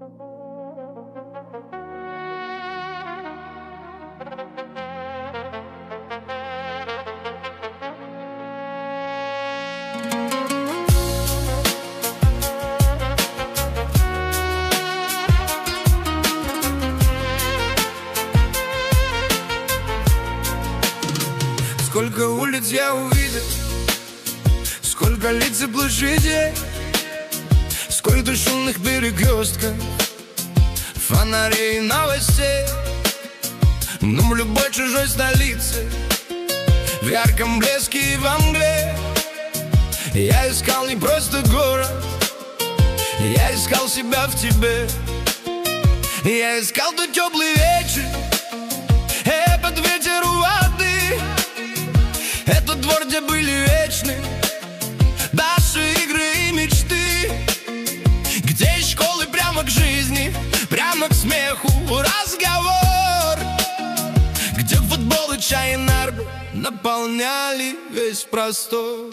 Сколько улиц я увидел, сколько лиц и площадей, сколько шумных перекрестков, фонарей и новостей. Но в любой чужой столице, в ярком блеске и во мгле, я искал не просто город, я искал себя в тебе. Я искал тот теплый вечер, под ветер у воды, этот двор, где были вечны наши игры и мечты, где из школы прямо к жизни, прямо к смеху разговор, где футбол и чай и нарды наполняли весь простор.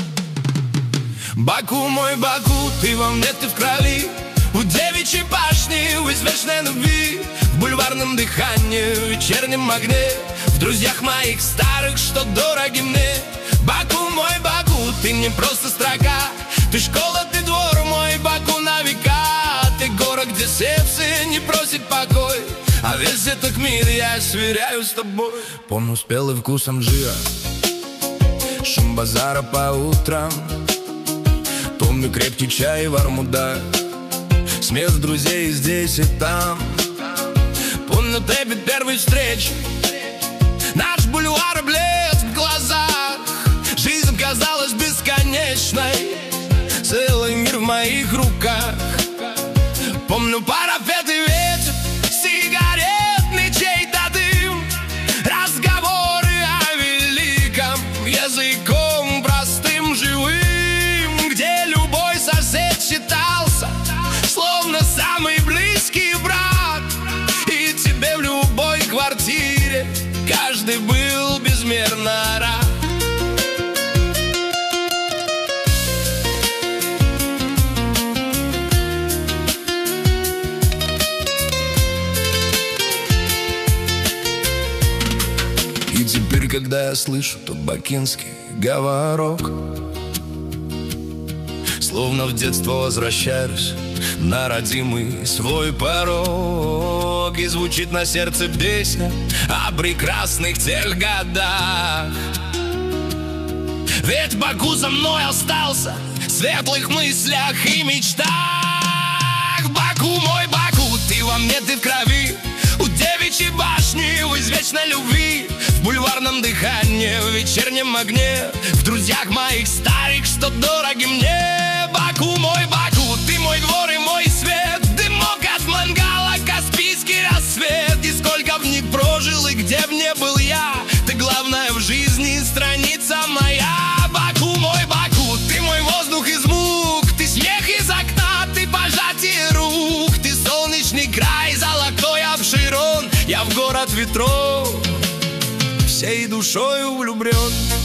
Баку, мой Баку, ты во мне, ты в крови, у девичьей башни, в извечной любви, в бульварном дыхании, в вечернем огне, в друзьях моих старых, что дороги мне. Баку, мой Баку, ты не просто строка, ты школа, ты двор, мой Баку на века. Ты город, где сердце не просит покой, а весь этот мир я сверяю с тобой. Помню спелый вкус амжира, шум базара по утрам, помню крепкий чай и вармуда, смех друзей здесь и там. Помню дебют первой встречи, наш бульвар, блеск в глазах, жизнь казалась бесконечной, целый мир в моих руках. Помню парапет и ветер, сигаретный чей-то дым, разговоры о великом, языком простым, живым, где любой сосед считался словно самый близкий брат, и тебе в любой квартире каждый был безмерно рад. И теперь, когда я слышу тот бакинский говорок, словно в детство возвращаюсь на родимый свой порог, и звучит на сердце песня о прекрасных тех годах. Ведь Баку за мной остался в светлых мыслях и мечтах. Баку, мой Баку, ты во мне, ты в крови, у девичьей башни, в извечной любви, в бульварном дыхании, в вечернем огне, в друзьях моих старых, что дороги мне. Баку, мой Баку, ты мой двор и мой свет, дымок от мангала, каспийский рассвет. И сколько в них прожил и где в не был я, ты главная в жизни, страница моя. Баку, мой Баку, ты мой воздух и звук, ты смех из окна, ты пожатие рук, ты солнечный край, золотой обширон, я в город ветров всей душою влюблен.